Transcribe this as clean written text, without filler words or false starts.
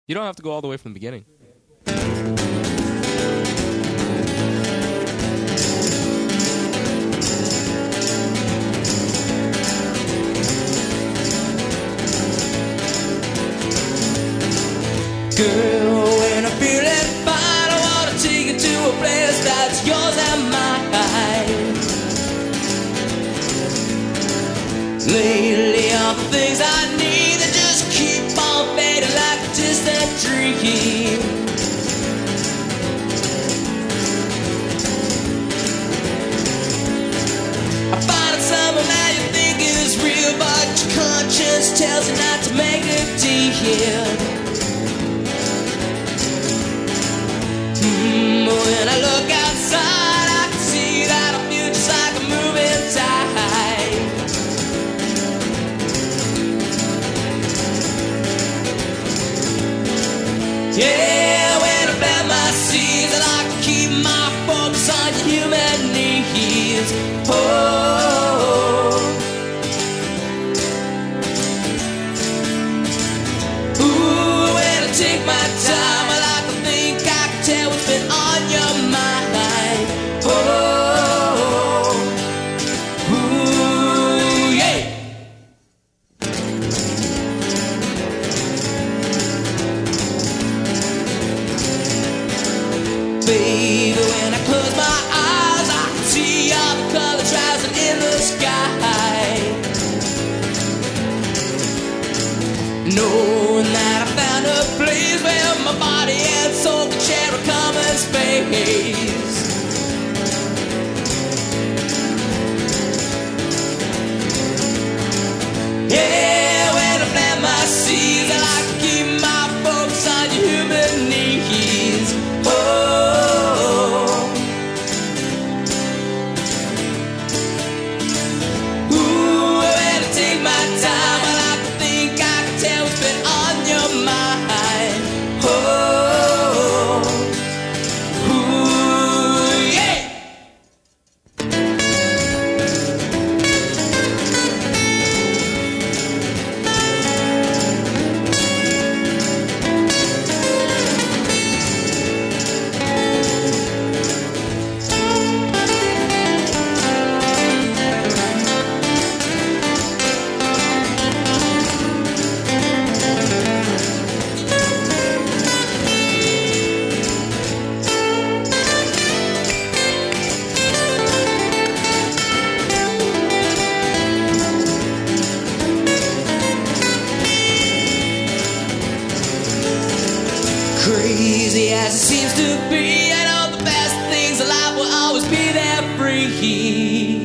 You don't have to go all the way from the beginning. Girl, when I'm feeling fine, I wanna take you to a place that's yours and mine. Lately, all the things I need, they just keep on fading like a distant dream. I find it someone that you think is real, but your conscience tells you not to make a deal. When I look outside, I can see that our future's like a moving tide. Yeah, when I plant my seeds, I like to keep my focus on your human needs. Oh, ooh, when I take my time, I like to think I can tell what's been on your mind. Oh, ooh, yeah. Baby, when I close my eyes, I can see all the colors rising in the sky. Knowing that I found a place where my body and soul can share a common space. Yeah, when I plant my seeds, I like to keep my focus on your human needs. Oh, ooh, when I take my time, I like to think I can tell what's been on your mind. Oh, ooh, yeah. Crazy as it seems to be, I know the best things in life will always be there free.